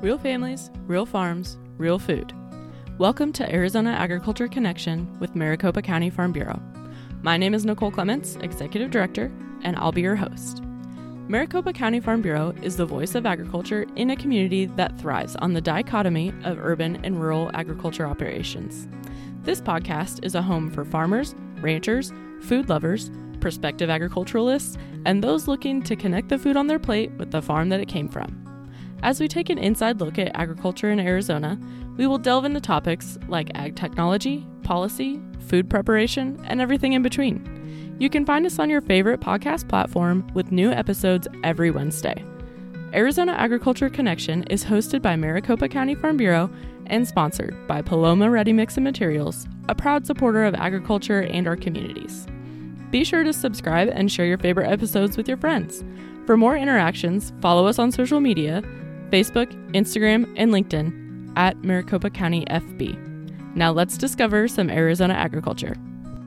Real families, real farms, real food. Welcome to Arizona Agriculture Connection with Maricopa County Farm Bureau. My name is Nicole Clements, Executive Director, and I'll be your host. Maricopa County Farm Bureau is the voice of agriculture in a community that thrives on the dichotomy of urban and rural agriculture operations. This podcast is a home for farmers, ranchers, food lovers, prospective agriculturalists, and those looking to connect the food on their plate with the farm that it came from. As we take an inside look at agriculture in Arizona, we will delve into topics like ag technology, policy, food preparation, and everything in between. You can find us on your favorite podcast platform with new episodes every Wednesday. Arizona Agriculture Connection is hosted by Maricopa County Farm Bureau and sponsored by Paloma Ready Mix and Materials, a proud supporter of agriculture and our communities. Be sure to subscribe and share your favorite episodes with your friends. For more interactions, follow us on social media, Facebook, Instagram, and LinkedIn at Maricopa County FB. Now let's discover some Arizona agriculture.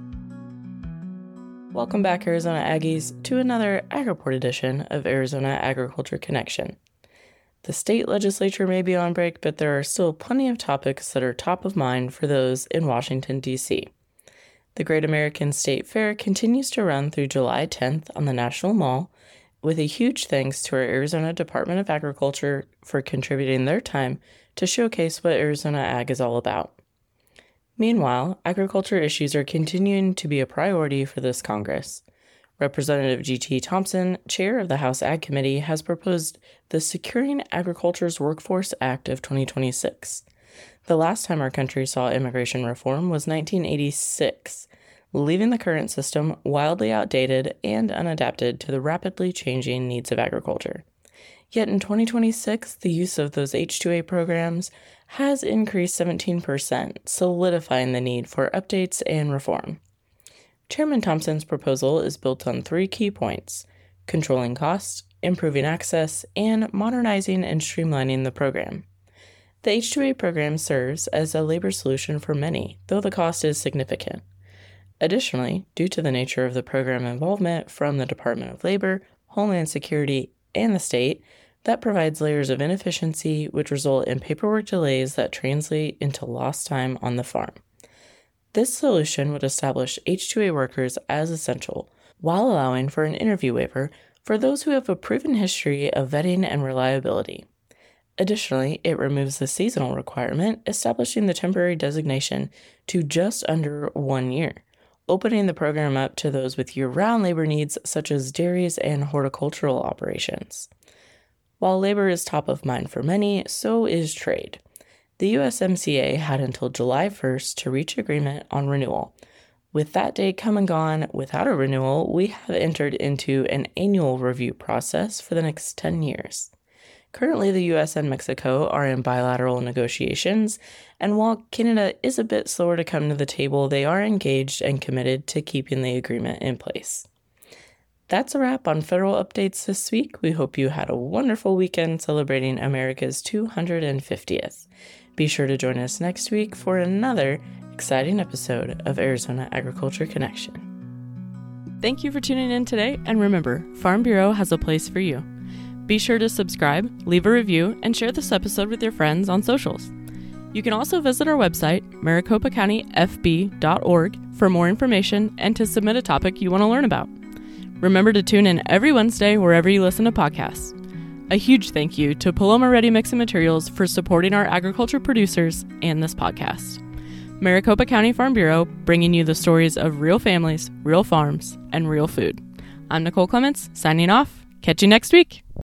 Welcome back, Arizona Aggies, to another AgReport edition of Arizona Agriculture Connection. The state legislature may be on break, but there are still plenty of topics that are top of mind for those in Washington, D.C. The Great American State Fair continues to run through July 10th on the National Mall, with a huge thanks to our Arizona Department of Agriculture for contributing their time to showcase what Arizona Ag is all about. Meanwhile, agriculture issues are continuing to be a priority for this Congress. Representative G.T. Thompson, chair of the House Ag Committee, has proposed the Securing Agriculture's Workforce Act of 2026. The last time our country saw immigration reform was 1986, leaving the current system wildly outdated and unadapted to the rapidly changing needs of agriculture. Yet in 2026, the use of those H-2A programs has increased 17%, solidifying the need for updates and reform. Chairman Thompson's proposal is built on three key points: controlling costs, improving access, and modernizing and streamlining the program. The H-2A program serves as a labor solution for many, though the cost is significant. Additionally, due to the nature of the program involvement from the Department of Labor, Homeland Security, and the state, that provides layers of inefficiency which result in paperwork delays that translate into lost time on the farm. This solution would establish H-2A workers as essential, while allowing for an interview waiver for those who have a proven history of vetting and reliability. Additionally, it removes the seasonal requirement, establishing the temporary designation to just under 1 year, opening the program up to those with year-round labor needs such as dairies and horticultural operations. While labor is top of mind for many, so is trade. The USMCA had until July 1st to reach agreement on renewal. With that date come and gone without a renewal, we have entered into an annual review process for the next 10 years. Currently, the U.S. and Mexico are in bilateral negotiations, and while Canada is a bit slower to come to the table, they are engaged and committed to keeping the agreement in place. That's a wrap on federal updates this week. We hope you had a wonderful weekend celebrating America's 250th. Be sure to join us next week for another exciting episode of Arizona Agriculture Connection. Thank you for tuning in today, and remember, Farm Bureau has a place for you. Be sure to subscribe, leave a review, and share this episode with your friends on socials. You can also visit our website, maricopacountyfb.org, for more information and to submit a topic you want to learn about. Remember to tune in every Wednesday wherever you listen to podcasts. A huge thank you to Paloma Ready Mix and Materials for supporting our agriculture producers and this podcast. Maricopa County Farm Bureau, bringing you the stories of real families, real farms, and real food. I'm Nicole Clements, signing off. Catch you next week.